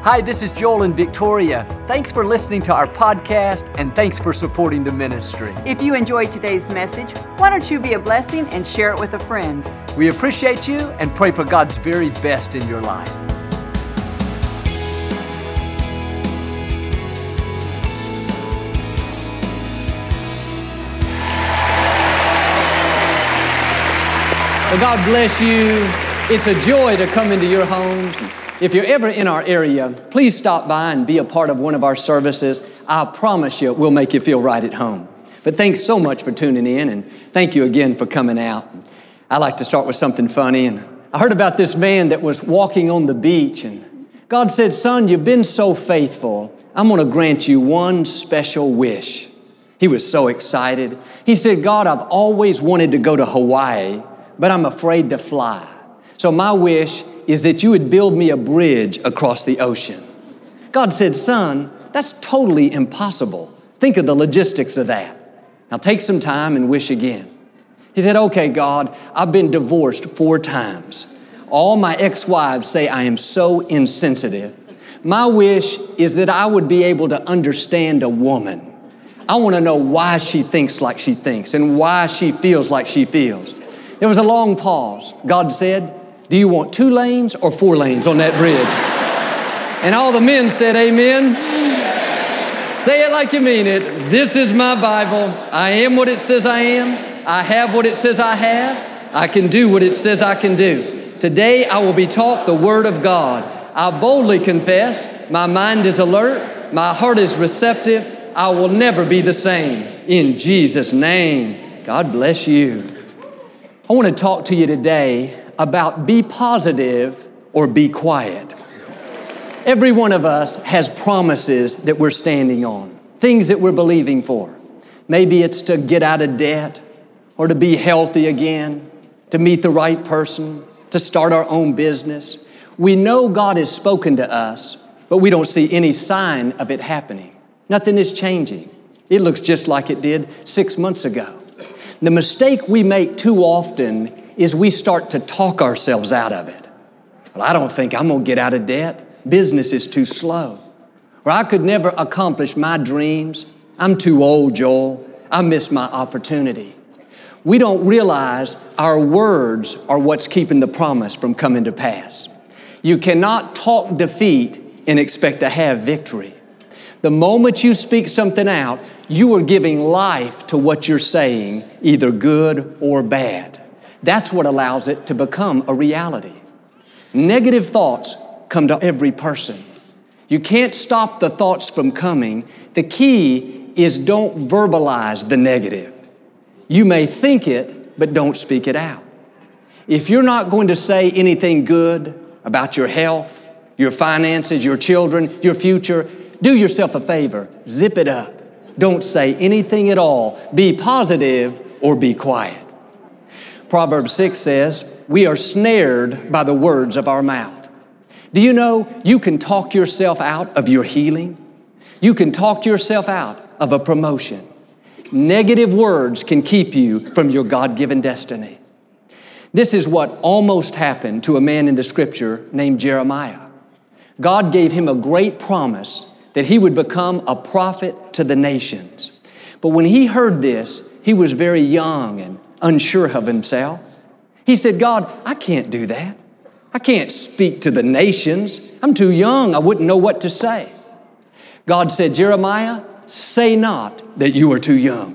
Hi, this is Joel and Victoria. Thanks for listening to our podcast, and thanks for supporting the ministry. If you enjoyed today's message, why don't you be a blessing and share it with a friend? We appreciate you and pray for God's very best in your life. Well, God bless you. It's a joy to come into your homes. If you're ever in our area, please stop by and be a part of one of our services. I promise you, we'll make you feel right at home. But thanks so much for tuning in, and thank you again for coming out. I like to start with something funny, and I heard about this man that was walking on the beach, and God said, "Son, you've been so faithful. I'm going to grant you one special wish." He was so excited. He said, "God, I've always wanted to go to Hawaii, but I'm afraid to fly. So my wish is that you would build me a bridge across the ocean." God said, "Son, that's totally impossible. Think of the logistics of that. Now take some time and wish again." He said, "Okay, God, I've been divorced 4 times. All my ex-wives say I am so insensitive. My wish is that I would be able to understand a woman. I want to know why she thinks like she thinks and why she feels like she feels." There was a long pause. God said, "Do you want 2 lanes or 4 lanes on that bridge?" And all the men said, "Amen." Say it like you mean it. This is my Bible. I am what it says I am. I have what it says I have. I can do what it says I can do. Today I will be taught the Word of God. I boldly confess, my mind is alert, my heart is receptive. I will never be the same. In Jesus' name, God bless you. I want to talk to you today about be positive or be quiet. Every one of us has promises that we're standing on, things that we're believing for. Maybe it's to get out of debt or to be healthy again, to meet the right person, to start our own business. We know God has spoken to us, but we don't see any sign of it happening. Nothing is changing. It looks just like it did 6 months ago. The mistake we make too often is we start to talk ourselves out of it. Well, I don't think I'm going to get out of debt. Business is too slow. Or I could never accomplish my dreams. I'm too old, Joel. I missed my opportunity. We don't realize our words are what's keeping the promise from coming to pass. You cannot talk defeat and expect to have victory. The moment you speak something out, you are giving life to what you're saying, either good or bad. That's what allows it to become a reality. Negative thoughts come to every person. You can't stop the thoughts from coming. The key is don't verbalize the negative. You may think it, but don't speak it out. If you're not going to say anything good about your health, your finances, your children, your future, do yourself a favor, zip it up. Don't say anything at all. Be positive or be quiet. Proverbs 6 says, "We are snared by the words of our mouth." Do you know you can talk yourself out of your healing? You can talk yourself out of a promotion. Negative words can keep you from your God-given destiny. This is what almost happened to a man in the Scripture named Jeremiah. God gave him a great promise that he would become a prophet to the nations. But when he heard this, he was very young and unsure of himself. He said, "God, I can't do that. I can't speak to the nations. I'm too young. I wouldn't know what to say." God said, "Jeremiah, say not that you are too young."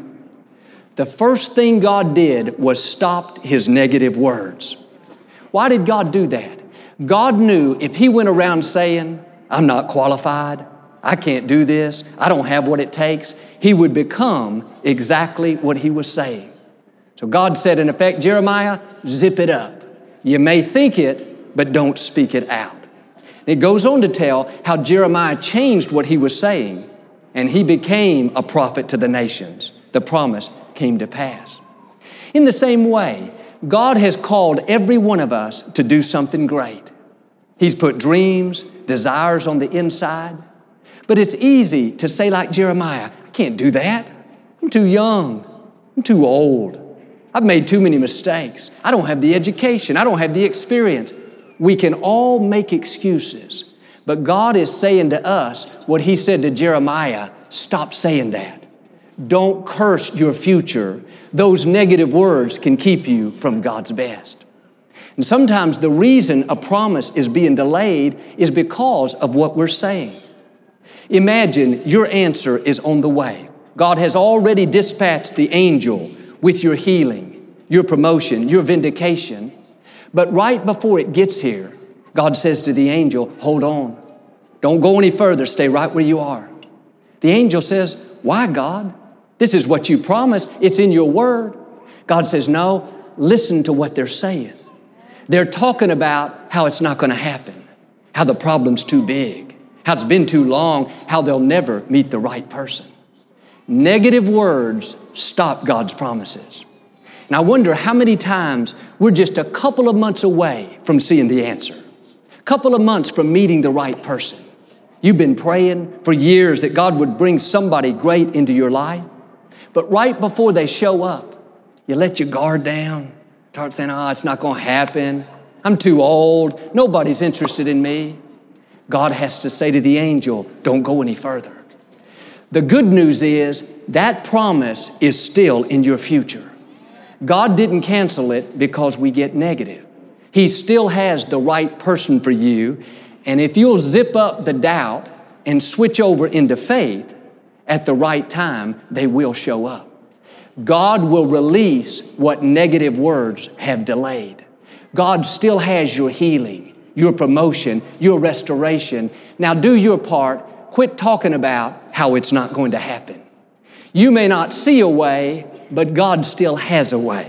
The first thing God did was stopped his negative words. Why did God do that? God knew if he went around saying, "I'm not qualified, I can't do this, I don't have what it takes," he would become exactly what he was saying. So God said, in effect, "Jeremiah, zip it up. You may think it, but don't speak it out." It goes on to tell how Jeremiah changed what he was saying, and he became a prophet to the nations. The promise came to pass. In the same way, God has called every one of us to do something great. He's put dreams, desires on the inside. But it's easy to say like Jeremiah, "I can't do that. I'm too young. I'm too old. I've made too many mistakes. I don't have the education. I don't have the experience." We can all make excuses. But God is saying to us what He said to Jeremiah, stop saying that. Don't curse your future. Those negative words can keep you from God's best. And sometimes the reason a promise is being delayed is because of what we're saying. Imagine your answer is on the way. God has already dispatched the angel with your healing, your promotion, your vindication. But right before it gets here, God says to the angel, hold on. Don't go any further. Stay right where you are. The angel says, why, God? This is what you promised. It's in your word. God says, no, listen to what they're saying. They're talking about how it's not going to happen, how the problem's too big, how it's been too long, how they'll never meet the right person. Negative words stop God's promises. And I wonder how many times we're just a couple of months away from seeing the answer, a couple of months from meeting the right person. You've been praying for years that God would bring somebody great into your life, but right before they show up, you let your guard down, start saying, it's not going to happen. I'm too old. Nobody's interested in me. God has to say to the angel, don't go any further. The good news is that promise is still in your future. God didn't cancel it because we get negative. He still has the right person for you. And if you'll zip up the doubt and switch over into faith at the right time, they will show up. God will release what negative words have delayed. God still has your healing, your promotion, your restoration. Now do your part. Quit talking about how it's not going to happen. You may not see a way, but God still has a way.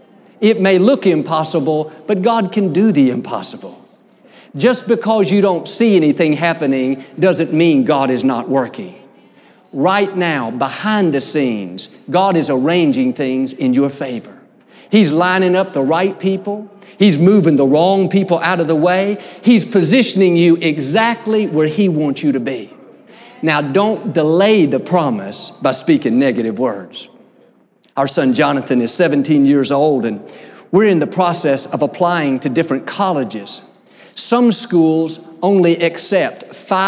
It may look impossible, but God can do the impossible. Just because you don't see anything happening doesn't mean God is not working. Right now, behind the scenes, God is arranging things in your favor. He's lining up the right people. He's moving the wrong people out of the way. He's positioning you exactly where He wants you to be. Now, don't delay the promise by speaking negative words. Our son Jonathan is 17 years old, and we're in the process of applying to different colleges. Some schools only accept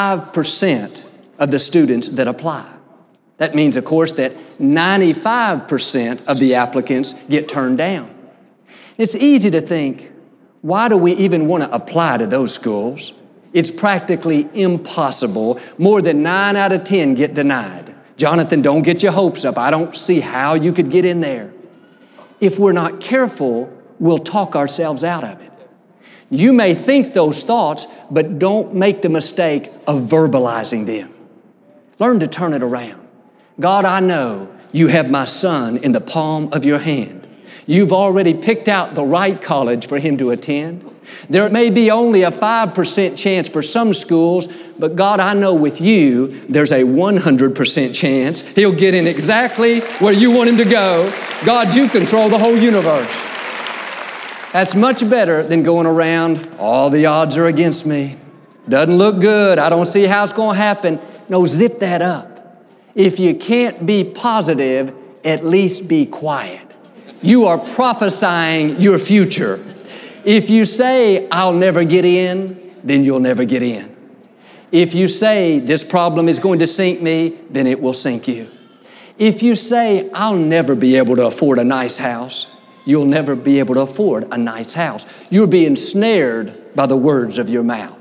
5% of the students that apply. That means, of course, that 95% of the applicants get turned down. It's easy to think, why do we even want to apply to those schools? It's practically impossible. More than 9 out of 10 get denied. Jonathan, don't get your hopes up. I don't see how you could get in there. If we're not careful, we'll talk ourselves out of it. You may think those thoughts, but don't make the mistake of verbalizing them. Learn to turn it around. God, I know you have my son in the palm of your hand. You've already picked out the right college for him to attend. There may be only a 5% chance for some schools, but God, I know with you, there's a 100% chance he'll get in exactly where you want him to go. God, you control the whole universe. That's much better than going around, all the odds are against me. Doesn't look good. I don't see how it's going to happen. No, zip that up. If you can't be positive, at least be quiet. You are prophesying your future. If you say, I'll never get in, then you'll never get in. If you say, this problem is going to sink me, then it will sink you. If you say, I'll never be able to afford a nice house, you'll never be able to afford a nice house. You're being snared by the words of your mouth.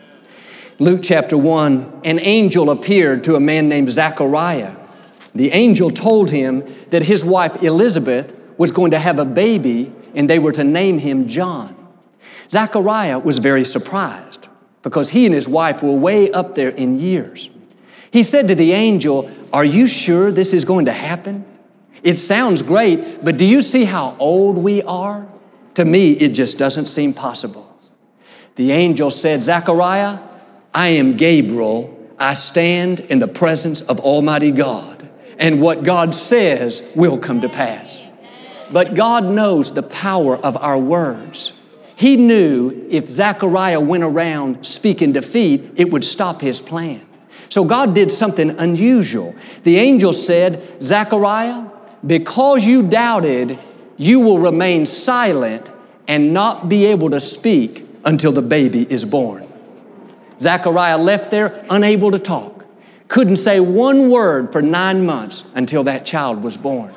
Luke chapter 1, an angel appeared to a man named Zechariah. The angel told him that his wife Elizabeth was going to have a baby and they were to name him John. Zechariah was very surprised because he and his wife were way up there in years. He said to the angel, are you sure this is going to happen? It sounds great, but do you see how old we are? To me, it just doesn't seem possible. The angel said, Zechariah, I am Gabriel. I stand in the presence of Almighty God, and what God says will come to pass. But God knows the power of our words. He knew if Zechariah went around speaking defeat, it would stop his plan. So God did something unusual. The angel said, Zechariah, because you doubted, you will remain silent and not be able to speak until the baby is born. Zechariah left there unable to talk. Couldn't say one word for 9 months until that child was born.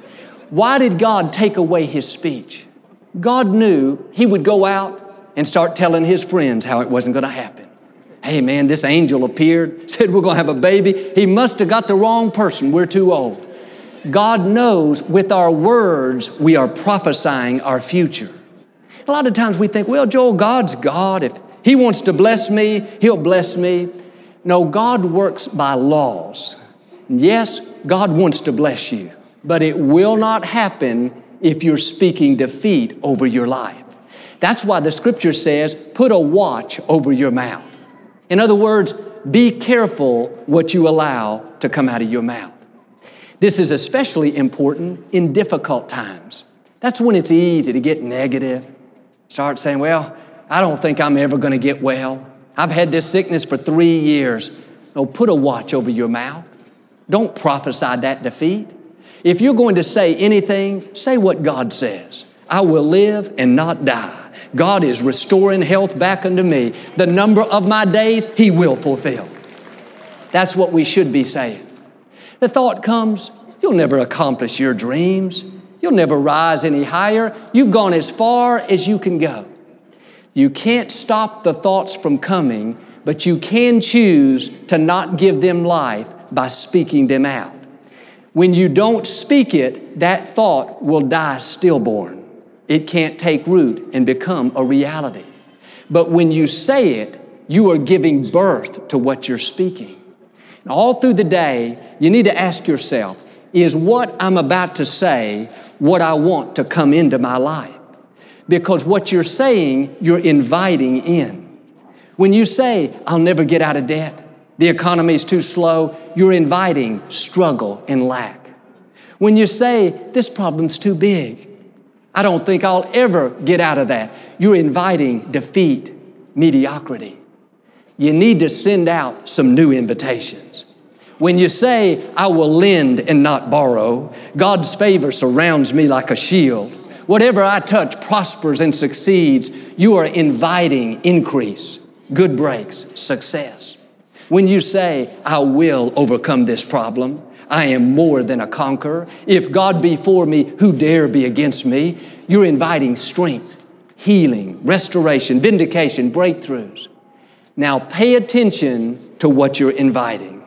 Why did God take away his speech? God knew he would go out and start telling his friends how it wasn't going to happen. Hey man, this angel appeared, said we're going to have a baby. He must have got the wrong person. We're too old. God knows with our words we are prophesying our future. A lot of times we think, well, Joel, God's God. If he wants to bless me, he'll bless me. No, God works by laws. Yes, God wants to bless you, but it will not happen if you're speaking defeat over your life. That's why the scripture says, put a watch over your mouth. In other words, be careful what you allow to come out of your mouth. This is especially important in difficult times. That's when it's easy to get negative. Start saying, well, I don't think I'm ever going to get well. I've had this sickness for 3 years. No, put a watch over your mouth. Don't prophesy that defeat. If you're going to say anything, say what God says. I will live and not die. God is restoring health back unto me. The number of my days, he will fulfill. That's what we should be saying. The thought comes, you'll never accomplish your dreams. You'll never rise any higher. You've gone as far as you can go. You can't stop the thoughts from coming, but you can choose to not give them life by speaking them out. When you don't speak it, that thought will die stillborn. It can't take root and become a reality. But when you say it, you are giving birth to what you're speaking. All through the day, you need to ask yourself, is what I'm about to say what I want to come into my life? Because what you're saying, you're inviting in. When you say, I'll never get out of debt, the economy's too slow, you're inviting struggle and lack. When you say, this problem's too big, I don't think I'll ever get out of that, you're inviting defeat, mediocrity. You need to send out some new invitations. When you say, I will lend and not borrow, God's favor surrounds me like a shield. Whatever I touch prospers and succeeds. You are inviting increase, good breaks, success. When you say, I will overcome this problem, I am more than a conqueror. If God be for me, who dare be against me? You're inviting strength, healing, restoration, vindication, breakthroughs. Now pay attention to what you're inviting.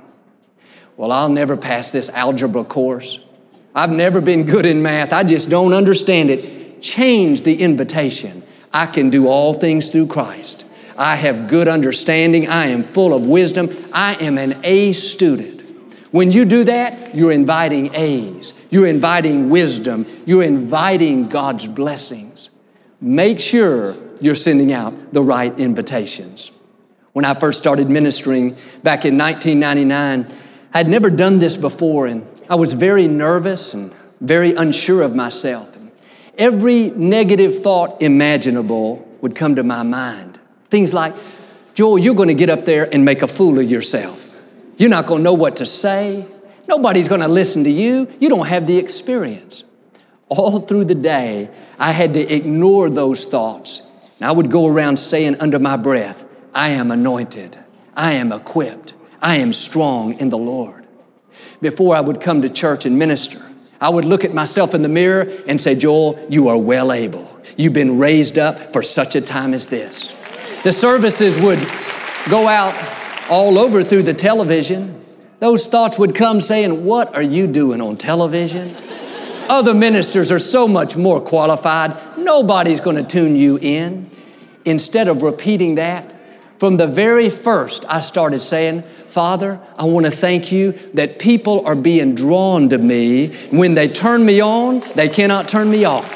Well, I'll never pass this algebra course. I've never been good in math. I just don't understand it. Change the invitation. I can do all things through Christ. I have good understanding. I am full of wisdom. I am an A student. When you do that, you're inviting A's. You're inviting wisdom. You're inviting God's blessings. Make sure you're sending out the right invitations. When I first started ministering back in 1999, I had never done this before, and I was very nervous and very unsure of myself. Every negative thought imaginable would come to my mind. Things like, Joel, you're going to get up there and make a fool of yourself. You're not going to know what to say. Nobody's going to listen to you. You don't have the experience. All through the day, I had to ignore those thoughts. And I would go around saying under my breath, I am anointed. I am equipped. I am strong in the Lord. Before I would come to church and minister, I would look at myself in the mirror and say, Joel, you are well able. You've been raised up for such a time as this. The services would go out all over through the television. Those thoughts would come saying, what are you doing on television? Other ministers are so much more qualified. Nobody's going to tune you in. Instead of repeating that, from the very first, I started saying, Father, I want to thank you that people are being drawn to me. When they turn me on, they cannot turn me off.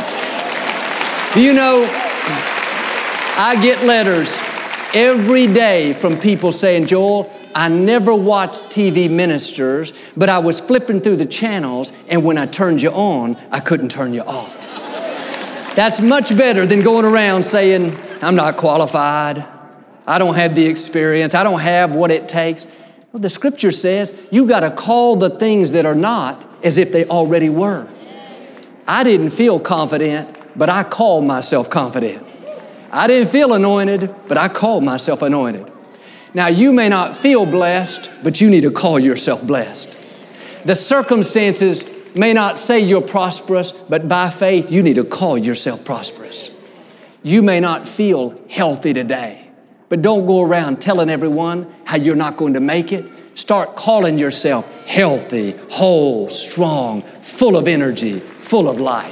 Do you know, I get letters every day from people saying, Joel, I never watched TV ministers, but I was flipping through the channels, and when I turned you on, I couldn't turn you off. That's much better than going around saying, I'm not qualified. I don't have the experience. I don't have what it takes. Well, the scripture says you got to call the things that are not as if they already were. I didn't feel confident, but I called myself confident. I didn't feel anointed, but I called myself anointed. Now, you may not feel blessed, but you need to call yourself blessed. The circumstances may not say you're prosperous, but by faith, you need to call yourself prosperous. You may not feel healthy today, but don't go around telling everyone how you're not going to make it. Start calling yourself healthy, whole, strong, full of energy, full of life.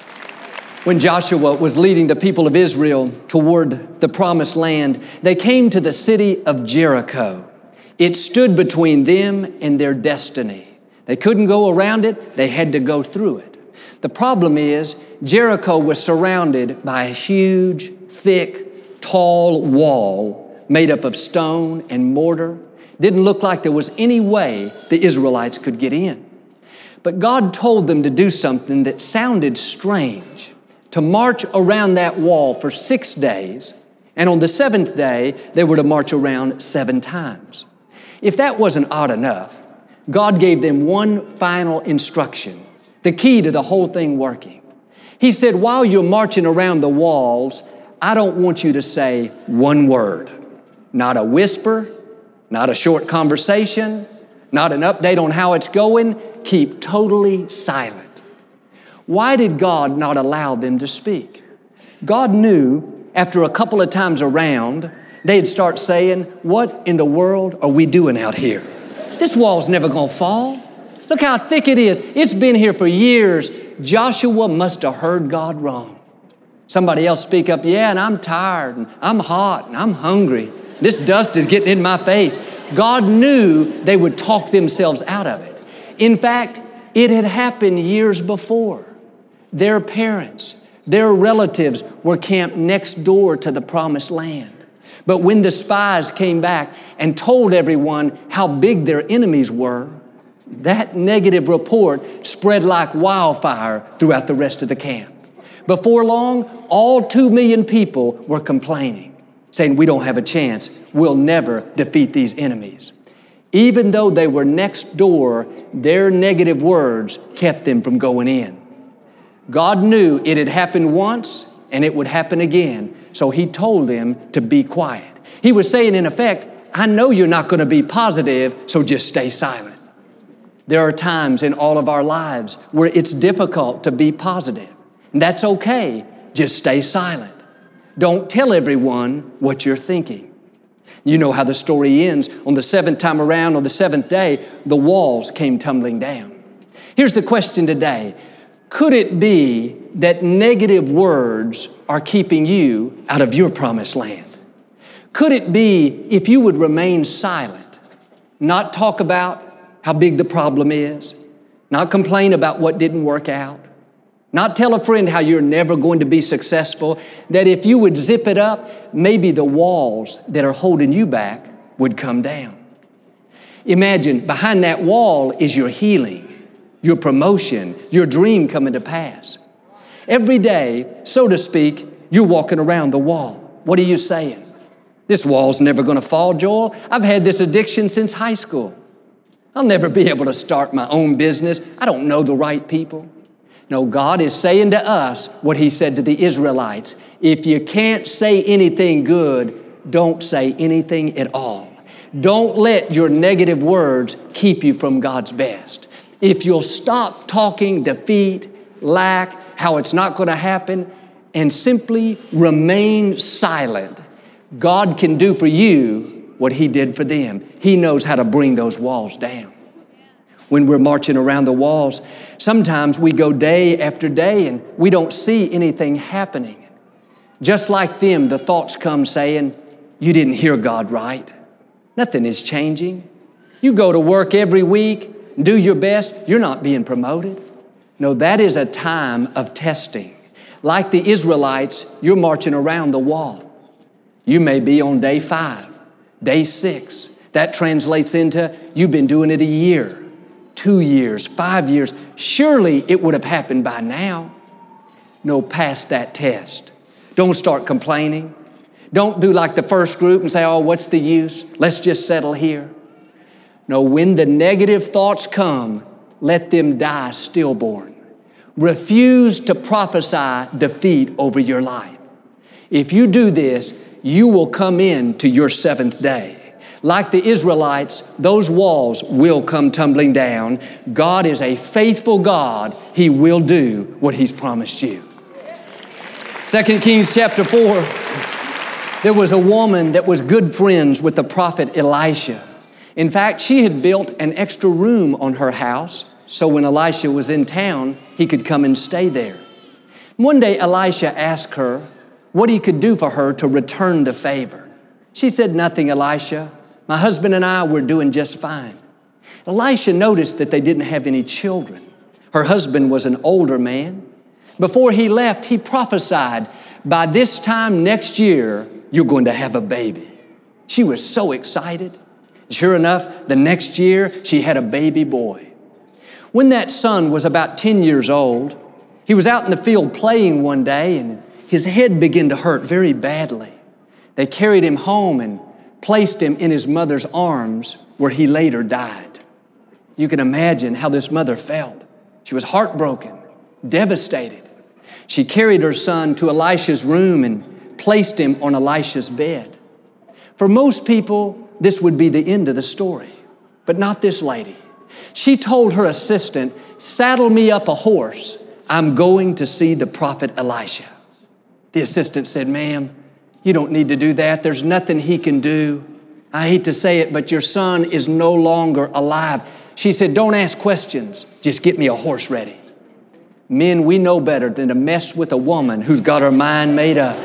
When Joshua was leading the people of Israel toward the promised land, they came to the city of Jericho. It stood between them and their destiny. They couldn't go around it, they had to go through it. The problem is, Jericho was surrounded by a huge, thick, tall wall made up of stone and mortar. Didn't look like there was any way the Israelites could get in. But God told them to do something that sounded strange, to march around that wall for 6 days, and on the 7th day, they were to march around 7 times. If that wasn't odd enough, God gave them one final instruction, the key to the whole thing working. He said, while you're marching around the walls, I don't want you to say one word, not a whisper, not a short conversation, not an update on how it's going. Keep totally silent. Why did God not allow them to speak? God knew after a couple of times around, they'd start saying, what in the world are we doing out here? This wall's never gonna fall. Look how thick it is. It's been here for years. Joshua must have heard God wrong. Somebody else speak up, yeah, and I'm tired, and I'm hot, and I'm hungry. This dust is getting in my face. God knew they would talk themselves out of it. In fact, it had happened years before. Their parents, their relatives were camped next door to the promised land. But when the spies came back and told everyone how big their enemies were, that negative report spread like wildfire throughout the rest of the camp. Before long, all 2 million people were complaining, saying, we don't have a chance. We'll never defeat these enemies. Even though they were next door, their negative words kept them from going in. God knew it had happened once and it would happen again, so He told them to be quiet. He was saying, in effect, I know you're not going to be positive, so just stay silent. There are times in all of our lives where it's difficult to be positive. And that's okay. Just stay silent. Don't tell everyone what you're thinking. You know how the story ends. On the 7th time around, on the 7th day, the walls came tumbling down. Here's the question today. Could it be that negative words are keeping you out of your promised land? Could it be if you would remain silent, not talk about how big the problem is, not complain about what didn't work out, not tell a friend how you're never going to be successful, that if you would zip it up, maybe the walls that are holding you back would come down? Imagine behind that wall is your healing, your promotion, your dream coming to pass. Every day, so to speak, you're walking around the wall. What are you saying? This wall's never going to fall, Joel. I've had this addiction since high school. I'll never be able to start my own business. I don't know the right people. No, God is saying to us what He said to the Israelites. If you can't say anything good, don't say anything at all. Don't let your negative words keep you from God's best. If you'll stop talking defeat, lack, how it's not going to happen, and simply remain silent, God can do for you what He did for them. He knows how to bring those walls down. When we're marching around the walls, sometimes we go day after day and we don't see anything happening. Just like them, the thoughts come saying, you didn't hear God right. Nothing is changing. You go to work every week, do your best, you're not being promoted. No, that is a time of testing. Like the Israelites, you're marching around the wall. You may be on day 5, day 6. That translates into you've been doing it a year, 2 years, 5 years. Surely it would have happened by now. No, pass that test. Don't start complaining. Don't do like the first group and say, oh, what's the use? Let's just settle here. No, when the negative thoughts come, let them die stillborn. Refuse to prophesy defeat over your life. If you do this, you will come in to your 7th day. Like the Israelites, those walls will come tumbling down. God is a faithful God. He will do what He's promised you. 2 Kings chapter 4, there was a woman that was good friends with the prophet Elisha. In fact, she had built an extra room on her house, so when Elisha was in town, he could come and stay there. One day, Elisha asked her what he could do for her to return the favor. She said, "Nothing, Elisha. My husband and I were doing just fine." Elisha noticed that they didn't have any children. Her husband was an older man. Before he left, he prophesied, "By this time next year, you're going to have a baby." She was so excited. Sure enough, the next year, she had a baby boy. When that son was about 10 years old, he was out in the field playing one day, and his head began to hurt very badly. They carried him home and placed him in his mother's arms, where he later died. You can imagine how this mother felt. She was heartbroken, devastated. She carried her son to Elisha's room and placed him on Elisha's bed. For most people, this would be the end of the story, but not this lady. She told her assistant, "Saddle me up a horse. I'm going to see the prophet Elisha." The assistant said, "Ma'am, you don't need to do that. There's nothing he can do. I hate to say it, but your son is no longer alive." She said, "Don't ask questions. Just get me a horse ready." Men, we know better than to mess with a woman who's got her mind made up.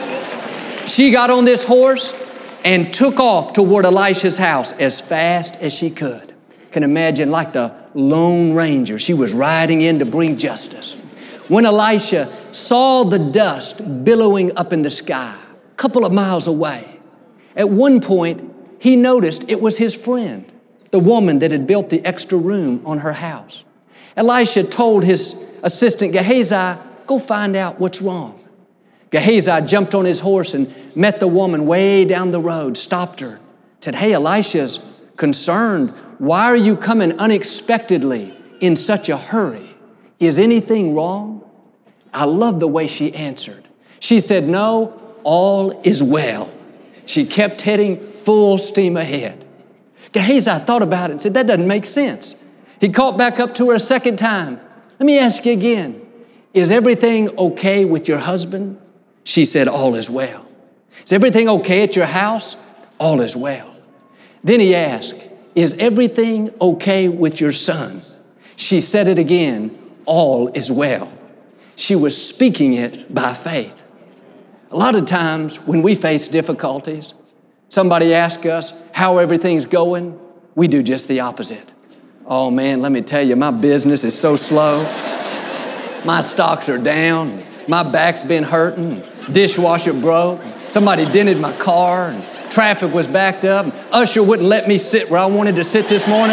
She got on this horse and took off toward Elisha's house as fast as she could. Can imagine, like the Lone Ranger, she was riding in to bring justice. When Elisha saw the dust billowing up in the sky, a couple of miles away, at one point, he noticed it was his friend, the woman that had built the extra room on her house. Elisha told his assistant Gehazi, "Go find out what's wrong." Gehazi jumped on his horse and met the woman way down the road, stopped her, said, "Hey, Elisha's concerned. Why are you coming unexpectedly in such a hurry? Is anything wrong?" I love the way she answered. She said, "No, all is well." She kept heading full steam ahead. Gehazi thought about it and said, "That doesn't make sense." He caught back up to her a second time. "Let me ask you again, is everything okay with your husband?" She said, "All is well." "Is everything okay at your house?" "All is well." Then he asked, "Is everything okay with your son?" She said it again, "All is well." She was speaking it by faith. A lot of times when we face difficulties, somebody asks us how everything's going, we do just the opposite. "Oh man, let me tell you, my business is so slow. My stocks are down. My back's been hurting. Dishwasher broke. Somebody dented my car. And traffic was backed up. And usher wouldn't let me sit where I wanted to sit this morning."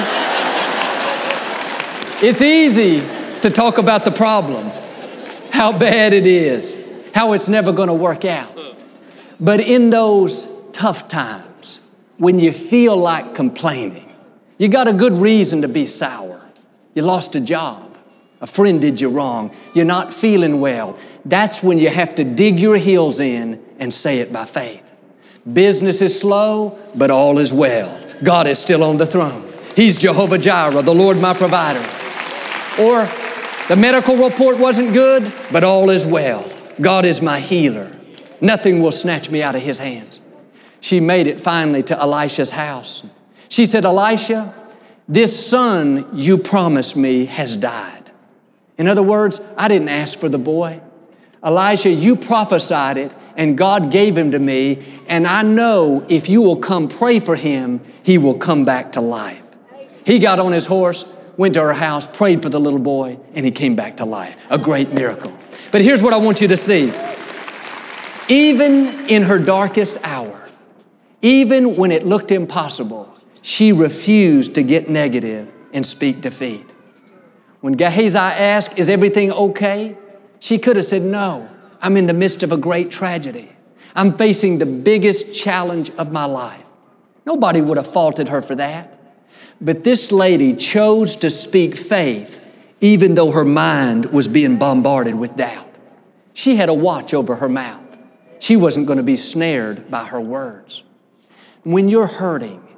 It's easy to talk about the problem, how bad it is, how it's never going to work out. But in those tough times, when you feel like complaining, you got a good reason to be sour. You lost a job. A friend did you wrong. You're not feeling well. That's when you have to dig your heels in and say it by faith. Business is slow, but all is well. God is still on the throne. He's Jehovah Jireh, the Lord my provider. Or the medical report wasn't good, but all is well. God is my healer. Nothing will snatch me out of His hands. She made it finally to Elisha's house. She said, "Elisha, this son you promised me has died." In other words, I didn't ask for the boy. Elisha, you prophesied it, and God gave him to me, and I know if you will come pray for him, he will come back to life. He got on his horse, went to her house, prayed for the little boy, and he came back to life. A great miracle. But here's what I want you to see. Even in her darkest hour, even when it looked impossible, she refused to get negative and speak defeat. When Gehazi asked, "Is everything okay?" she could have said, "No, I'm in the midst of a great tragedy. I'm facing the biggest challenge of my life." Nobody would have faulted her for that. But this lady chose to speak faith even though her mind was being bombarded with doubt. She had a watch over her mouth. She wasn't going to be snared by her words. When you're hurting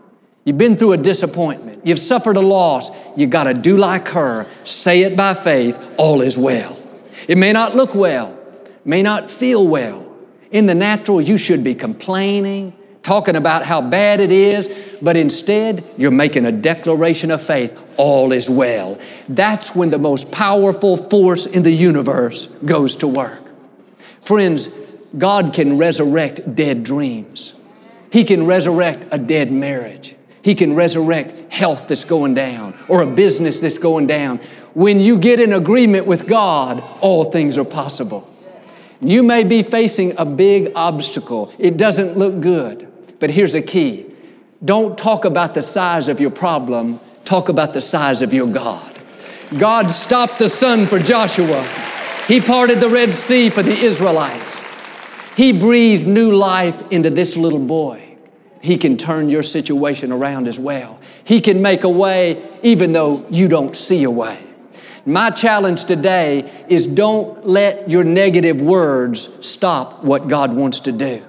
You've been through a disappointment. You've suffered a loss. You got to do like her. Say it by faith, all is well. It may not look well, may not feel well. In the natural, you should be complaining, talking about how bad it is, but instead, you're making a declaration of faith, all is well. That's when the most powerful force in the universe goes to work. Friends, God can resurrect dead dreams. He can resurrect a dead marriage. He can resurrect health that's going down or a business that's going down. When you get in agreement with God, all things are possible. You may be facing a big obstacle. It doesn't look good, but here's a key. Don't talk about the size of your problem. Talk about the size of your God. God stopped the sun for Joshua. He parted the Red Sea for the Israelites. He breathed new life into this little boy. He can turn your situation around as well. He can make a way even though you don't see a way. My challenge today is don't let your negative words stop what God wants to do.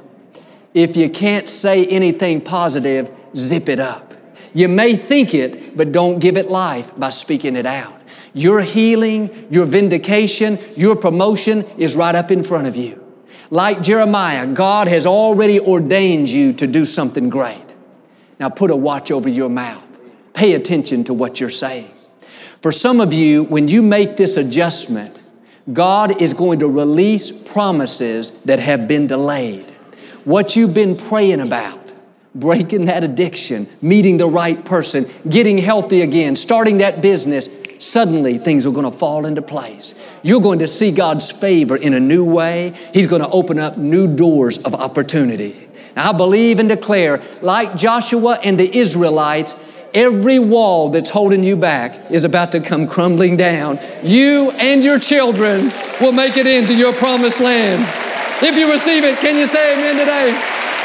If you can't say anything positive, zip it up. You may think it, but don't give it life by speaking it out. Your healing, your vindication, your promotion is right up in front of you. Like Jeremiah, God has already ordained you to do something great. Now put a watch over your mouth. Pay attention to what you're saying. For some of you, when you make this adjustment, God is going to release promises that have been delayed. What you've been praying about, breaking that addiction, meeting the right person, getting healthy again, starting that business, suddenly things are going to fall into place. You're going to see God's favor in a new way. He's going to open up new doors of opportunity. Now, I believe and declare, like Joshua and the Israelites, every wall that's holding you back is about to come crumbling down. You and your children will make it into your promised land. If you receive it, can you say amen today?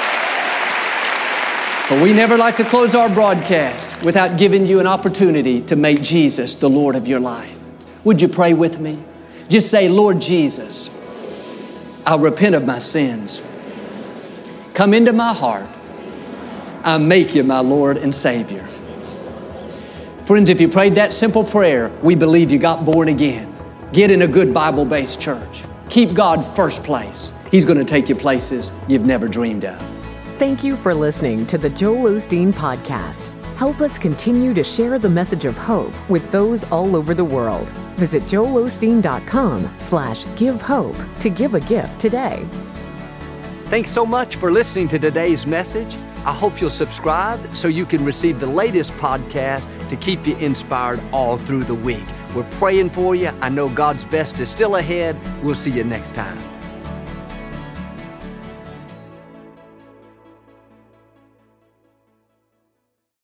But we never like to close our broadcast without giving you an opportunity to make Jesus the Lord of your life. Would you pray with me? Just say, Lord Jesus, I repent of my sins. Come into my heart. I make you my Lord and Savior. Friends, if you prayed that simple prayer, we believe you got born again. Get in a good Bible-based church. Keep God first place. He's going to take you places you've never dreamed of. Thank you for listening to the Joel Osteen Podcast. Help us continue to share the message of hope with those all over the world. Visit joelosteen.com/give hope to give a gift today. Thanks so much for listening to today's message. I hope you'll subscribe so you can receive the latest podcast to keep you inspired all through the week. We're praying for you. I know God's best is still ahead. We'll see you next time.